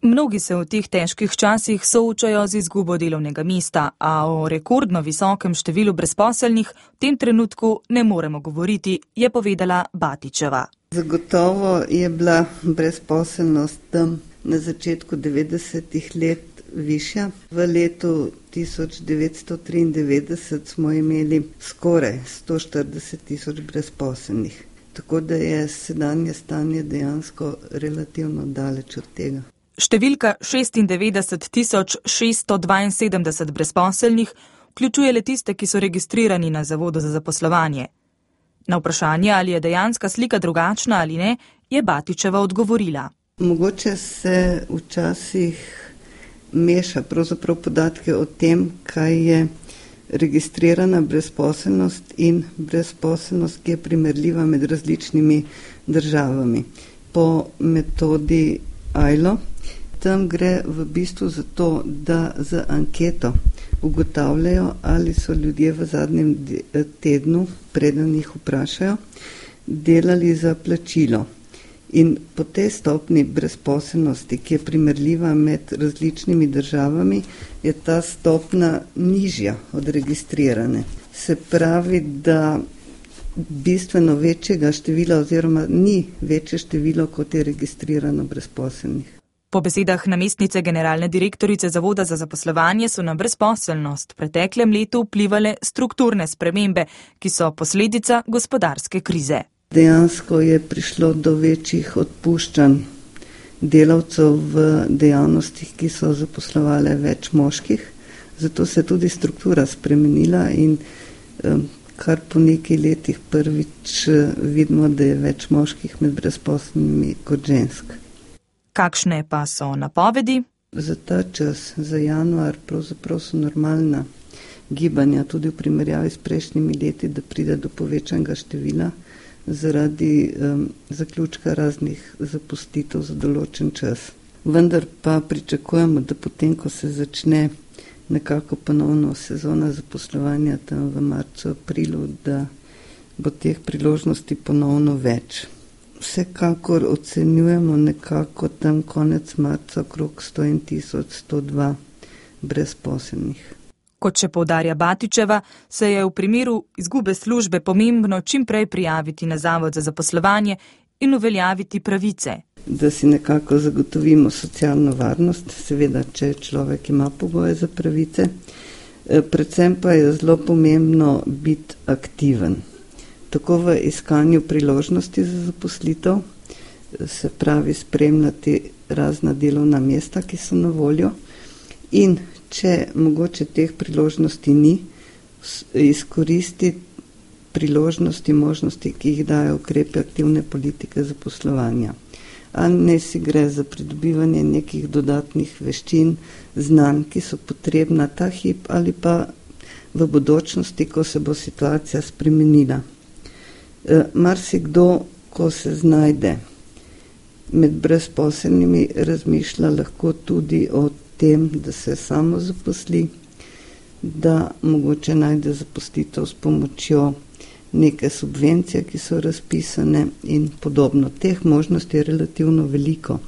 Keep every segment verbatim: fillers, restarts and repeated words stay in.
Mnogi se v teh težkih časih soočajo z izgubo delovnega mesta, a o rekordno visokem številu brezposelnih v tem trenutku ne moremo govoriti, je povedala Batičeva. Zagotovo je bila brezposelnost tam na začetku devetdesetih let višja. V letu tisoč devetsto triindevetdeset smo imeli skoraj sto štirideset tisoč brezposelnih, tako da je sedanje stanje dejansko relativno daleč od tega. Številka šestindevetdeset tisoč šeststo dvainsedemdeset brezposelnih vključuje le tiste, ki so registrirani na Zavodu za zaposlovanje. Na vprašanje, ali je dejanska slika drugačna ali ne, je Batičeva odgovorila. Mogoče se včasih meša pravzaprav podatke o tem, kaj je registrirana brezposelnost in brezposelnost, ki je primerljiva med različnimi državami. Po metodi A I L O tam gre v bistvu za to, da z anketo ugotavljajo, ali so ljudje v zadnjem tednu, preden jih vprašajo, delali za plačilo. In po tej stopni brezposelnosti, ki je primerljiva med različnimi državami, je ta stopna nižja od registrirane. Se pravi, da bistveno večjega števila oziroma ni večje število, kot je registrirano brezposelnih. Po besedah namestnice generalne direktorice Zavoda za zaposlovanje so na brezposelnost v preteklem letu vplivale strukturne spremembe, ki so posledica gospodarske krize. Dejansko je prišlo do večjih odpuščanj delavcev v dejavnostih, ki so zaposlovale več moških, zato se je tudi struktura spremenila in um, kar po nekaj letih prvič vidimo, da je več moških med brezposelnimi kot žensk. Kakšne pa so napovedi? Za ta čas, za januar, pravzaprav so normalna gibanja, tudi v primerjavi s prejšnjimi leti, da pride do povečanega števila zaradi um, zaključka raznih zapustitev za določen čas. Vendar pa pričakujemo, da potem, ko se začne nekako ponovno sezona zaposlovanja tam v marcu, aprilu, da bo teh priložnosti ponovno več. Vsekakor ocenjujemo nekako tam konec marca okrog sto en tisoč sto dva brezposelnih. Kot še poudarja Batičeva, se je v primeru izgube službe pomembno čim prej prijaviti na Zavod za zaposlovanje in uveljaviti pravice. Da si nekako zagotovimo socialno varnost, seveda, če človek ima pogoje za pravice. Predvsem pa je zelo pomembno biti aktiven. Tako v iskanju priložnosti za zaposlitev, se pravi spremljati razna delovna mesta, ki so na voljo, in če mogoče teh priložnosti ni, izkoristiti priložnosti, možnosti, ki jih dajo ukrepe aktivne politike zaposlovanja. A ne si gre za pridobivanje nekih dodatnih veščin, znanj, ki so potrebna ta hip ali pa v bodočnosti, ko se bo situacija spremenila. Marsikdo, ko se znajde med brezposelnimi, razmišlja lahko tudi o tem, da se samo zaposli, da mogoče najde zaposlitev s pomočjo neke subvencije, ki so razpisane in podobno. Teh možnosti je relativno veliko.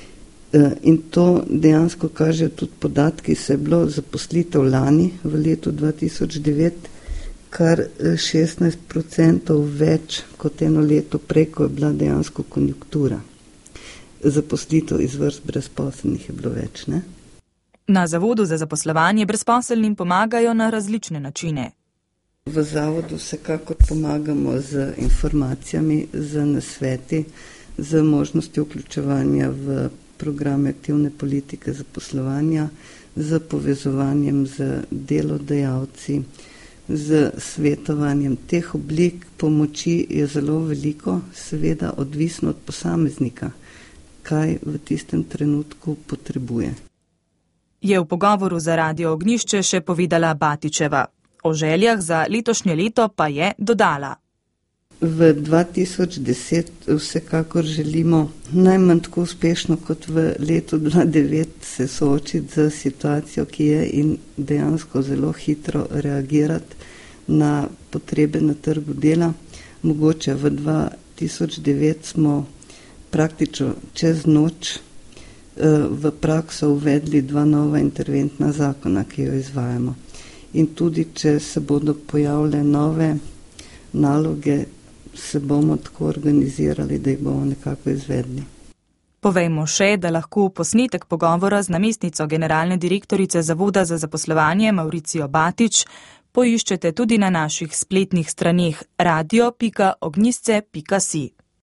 In to dejansko kažejo tudi podatki, se je bilo zaposlitev lani v letu dva tisoč devet kar šestnajst procentov več kot eno leto prej, ko je bila dejansko konjunktura. Zaposlitev iz vrst brezposelnih je bilo več, ne? Na Zavodu za zaposlovanje brezposelnim pomagajo na različne načine. V zavodu vsekakor pomagamo z informacijami, z nasveti, z možnostjo vključevanja v programe aktivne politike zaposlovanja, z povezovanjem z delodajalci, z svetovanjem. Teh oblik pomoči je zelo veliko, seveda odvisno od posameznika, kaj v tistem trenutku potrebuje. Je v pogovoru za Radio Ognjišče še povedala Batičeva. O željah za letošnje leto pa je dodala. V dva tisoč deset vsekakor želimo najmanj tako uspešno kot v letu dva tisoč devet se soočiti z situacijo, ki je, in dejansko zelo hitro reagirati na potrebe na trgu dela. Mogoče v dva tisoč devet smo praktično čez noč v prakso uvedli dva nova interventna zakona, ki jo izvajamo. In tudi, če se bodo pojavile nove naloge, se bomo tako organizirali, da jih bomo nekako izvedli. Povejmo še, da lahko posnetek pogovora z namestnico generalne direktorice Zavoda za zaposlovanje Mauricijo Batič poiščete tudi na naših spletnih straneh radio pika ognjisce pika si.